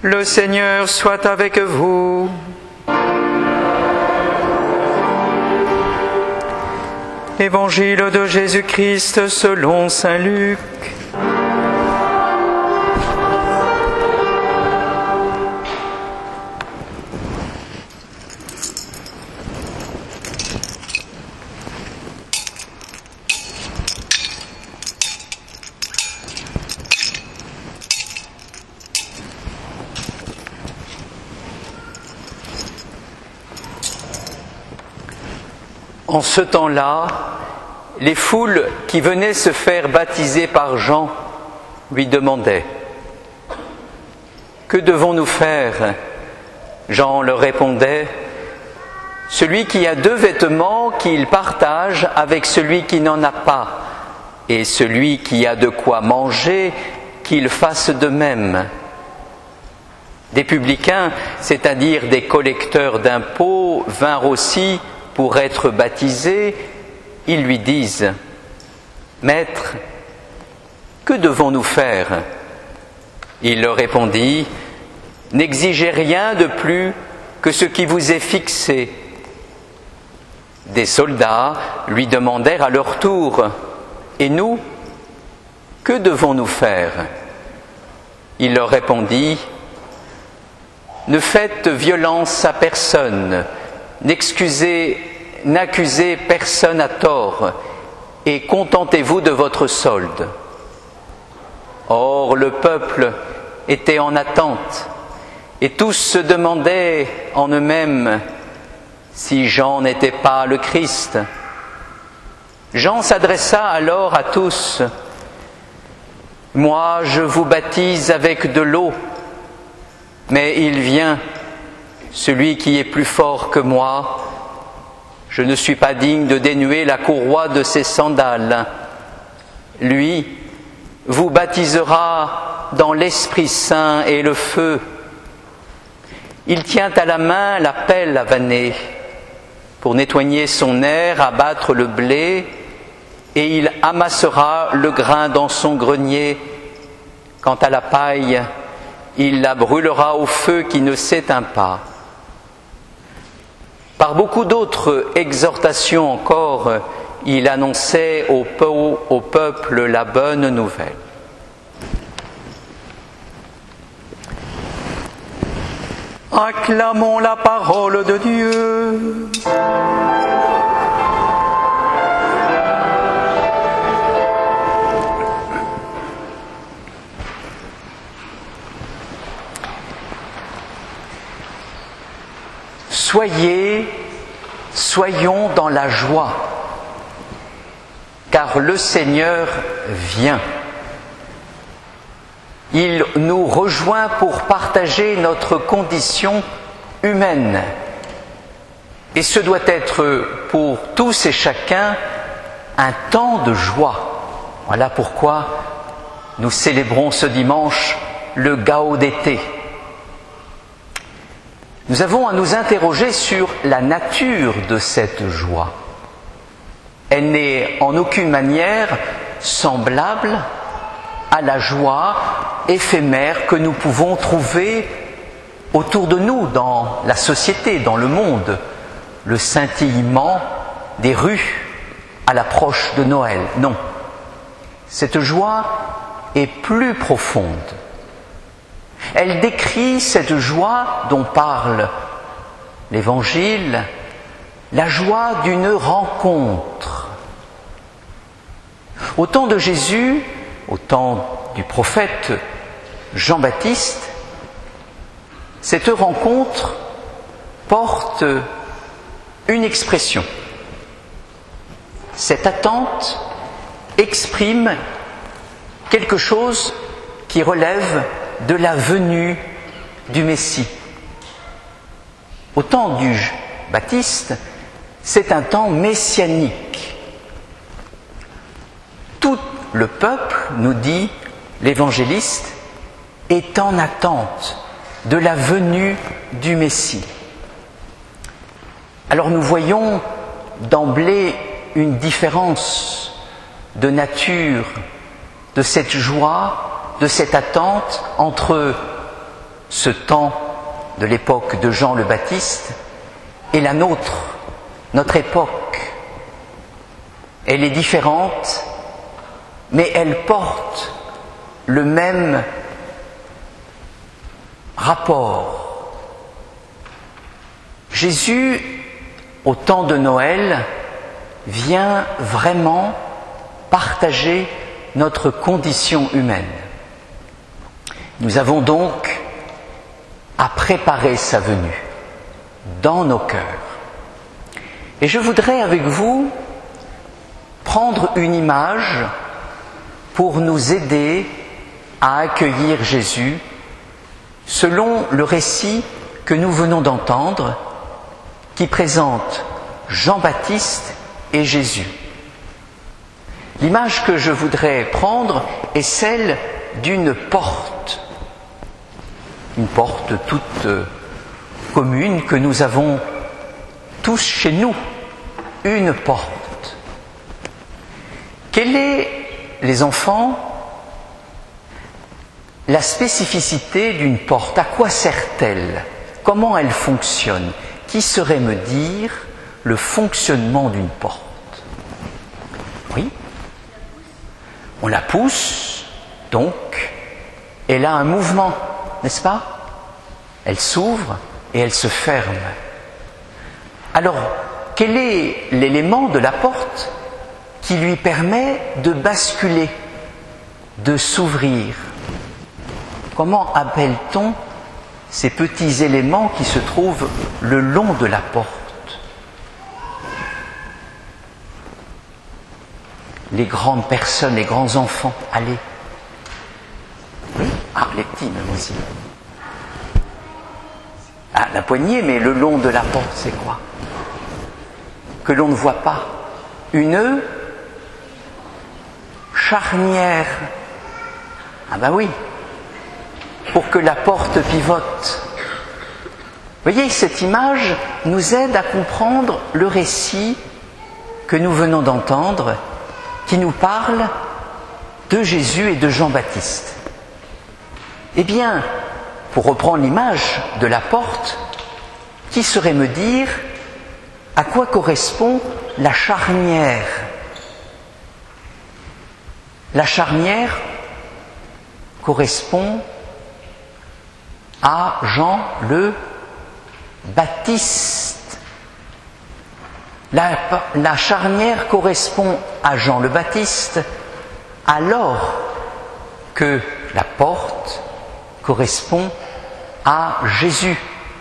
Le Seigneur soit avec vous. Évangile de Jésus-Christ selon saint Luc. En ce temps-là, les foules qui venaient se faire baptiser par Jean lui demandaient « Que devons-nous faire ?» Jean leur répondait « Celui qui a 2 vêtements, qu'il partage avec celui qui n'en a pas, et celui qui a de quoi manger, qu'il fasse de même. » Des publicains, c'est-à-dire des collecteurs d'impôts, vinrent aussi pour être baptisés. Ils lui disent « Maître, que devons-nous faire ?» Il leur répondit « N'exigez rien de plus que ce qui vous est fixé. » Des soldats lui demandèrent à leur tour « Et nous, que devons-nous faire ?» Il leur répondit « Ne faites violence à personne, n'accusez personne à tort, et contentez-vous de votre solde. » Or, le peuple était en attente, et tous se demandaient en eux-mêmes si Jean n'était pas le Christ. Jean s'adressa alors à tous. « Moi, je vous baptise avec de l'eau, mais il vient, celui qui est plus fort que moi. Je ne suis pas digne de dénuer la courroie de ses sandales. Lui vous baptisera dans l'Esprit Saint et le feu. Il tient à la main la pelle à vanner pour nettoyer son aire, abattre le blé, et il amassera le grain dans son grenier. Quant à la paille, il la brûlera au feu qui ne s'éteint pas. » Par beaucoup d'autres exhortations encore, il annonçait au peuple la bonne nouvelle. Acclamons la parole de Dieu. Soyons dans la joie, car le Seigneur vient. Il nous rejoint pour partager notre condition humaine. Et ce doit être pour tous et chacun un temps de joie. Voilà pourquoi nous célébrons ce dimanche le Gaudete. Nous avons à nous interroger sur la nature de cette joie. Elle n'est en aucune manière semblable à la joie éphémère que nous pouvons trouver autour de nous dans la société, dans le monde, le scintillement des rues à l'approche de Noël. Non, cette joie est plus profonde. Elle décrit cette joie dont parle l'Évangile, la joie d'une rencontre. Au temps de Jésus, au temps du prophète Jean-Baptiste, cette rencontre porte une expression. Cette attente exprime quelque chose qui relève de la venue du Messie. Au temps du Baptiste, c'est un temps messianique. Tout le peuple, nous dit l'évangéliste, est en attente de la venue du Messie. Alors nous voyons d'emblée une différence de nature de cette joie, de cette attente entre ce temps de l'époque de Jean le Baptiste et la nôtre, notre époque. Elle est différente, mais elle porte le même rapport. Jésus, au temps de Noël, vient vraiment partager notre condition humaine. Nous avons donc à préparer sa venue dans nos cœurs. Et je voudrais avec vous prendre une image pour nous aider à accueillir Jésus selon le récit que nous venons d'entendre qui présente Jean-Baptiste et Jésus. L'image que je voudrais prendre est celle d'une porte. Une porte toute commune que nous avons tous chez nous. Une porte. Quelle est, les enfants, la spécificité d'une porte? À quoi sert-elle? Comment elle fonctionne? Qui saurait me dire le fonctionnement d'une porte? Oui? On la pousse, donc, elle a un mouvement, n'est-ce pas? Elle s'ouvre et elle se ferme. Alors, quel est l'élément de la porte qui lui permet de basculer, de s'ouvrir? Comment appelle-t-on ces petits éléments qui se trouvent le long de la porte? Les grandes personnes, les grands enfants, allez. Oui? Ah, les petits même aussi. Ah, la poignée, mais le long de la porte, c'est quoi? Que l'on ne voit pas. Une charnière. Ah ben oui. Pour que la porte pivote. Vous voyez, cette image nous aide à comprendre le récit que nous venons d'entendre, qui nous parle de Jésus et de Jean-Baptiste. Eh bien, pour reprendre l'image de la porte, qui saurait me dire à quoi correspond la charnière? La charnière correspond à Jean le Baptiste. La charnière correspond à Jean le Baptiste, alors que la porte correspond à Jésus.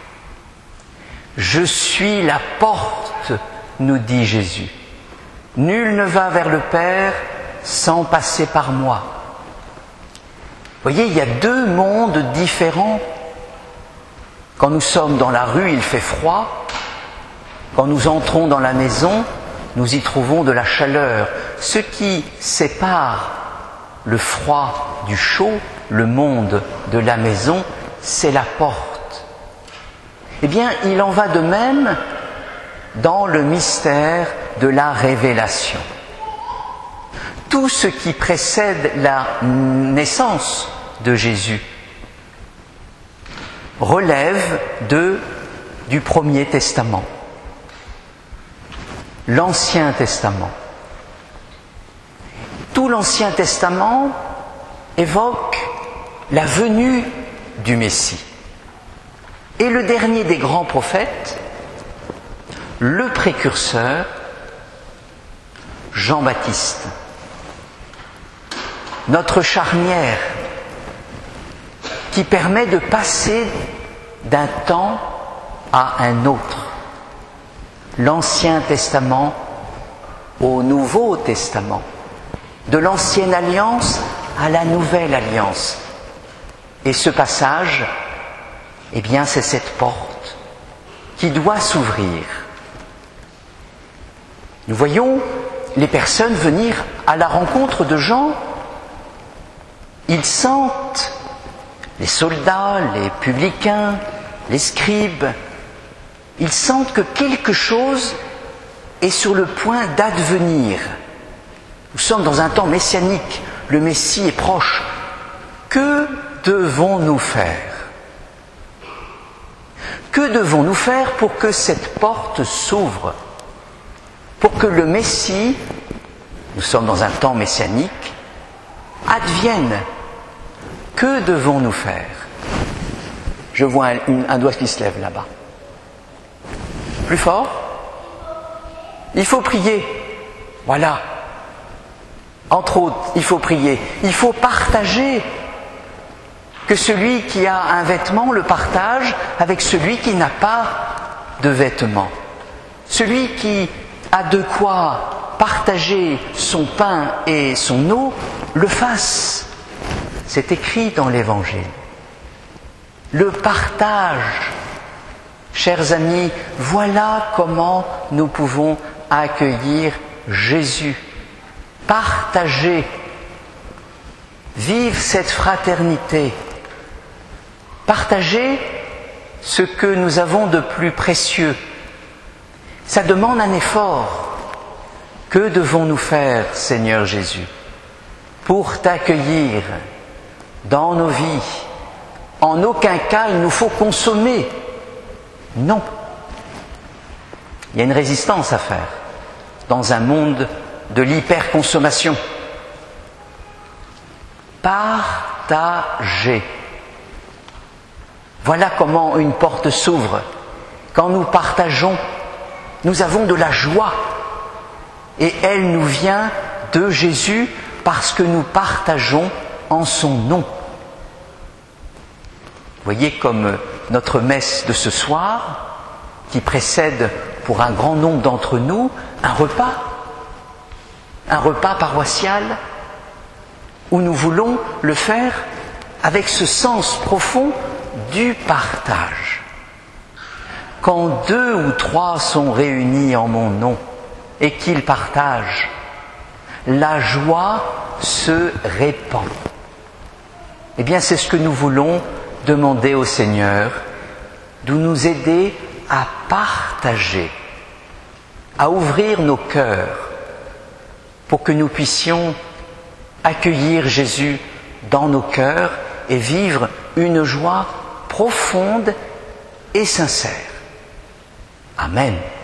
Je suis la porte, nous dit Jésus. Nul ne va vers le Père sans passer par moi. Vous voyez, il y a deux mondes différents. Quand nous sommes dans la rue, il fait froid. Quand nous entrons dans la maison, nous y trouvons de la chaleur. Ce qui sépare le froid du chaud, le monde de la maison, c'est la porte. Eh bien, il en va de même dans le mystère de la révélation. Tout ce qui précède la naissance de Jésus relève du Premier Testament. L'Ancien Testament. Tout l'Ancien Testament évoque la venue du Messie. Et le dernier des grands prophètes, le précurseur, Jean-Baptiste. Notre charnière qui permet de passer d'un temps à un autre. L'Ancien Testament au Nouveau Testament, de l'Ancienne Alliance à la Nouvelle Alliance. Et ce passage, eh bien, c'est cette porte qui doit s'ouvrir. Nous voyons les personnes venir à la rencontre de Jean. Ils sentent, les soldats, les publicains, les scribes, ils sentent que quelque chose est sur le point d'advenir. Nous sommes dans un temps messianique, le Messie est proche. Que devons-nous faire? Que devons-nous faire pour que cette porte s'ouvre? Pour que le Messie, nous sommes dans un temps messianique, advienne? Que devons-nous faire? Je vois un doigt qui se lève là-bas. Plus fort? Il faut prier. Voilà. Entre autres, il faut prier. Il faut partager. Que celui qui a un vêtement le partage avec celui qui n'a pas de vêtement. Celui qui a de quoi partager son pain et son eau, le fasse. C'est écrit dans l'Évangile. Le partage. Chers amis, voilà comment nous pouvons accueillir Jésus. Partager. Vivre cette fraternité. Partager ce que nous avons de plus précieux. Ça demande un effort. Que devons-nous faire, Seigneur Jésus, pour t'accueillir dans nos vies? En aucun cas il nous faut consommer. Non. Il y a une résistance à faire dans un monde de l'hyperconsommation. Partager. Voilà comment une porte s'ouvre. Quand nous partageons, nous avons de la joie. Et elle nous vient de Jésus parce que nous partageons en son nom. Vous voyez comme notre messe de ce soir, qui précède pour un grand nombre d'entre nous un repas paroissial, où nous voulons le faire avec ce sens profond du partage. Quand 2 ou 3 sont réunis en mon nom et qu'ils partagent, la joie se répand. Eh bien, c'est ce que nous voulons demander au Seigneur, de nous aider à partager, à ouvrir nos cœurs pour que nous puissions accueillir Jésus dans nos cœurs et vivre une joie profonde et sincère. Amen.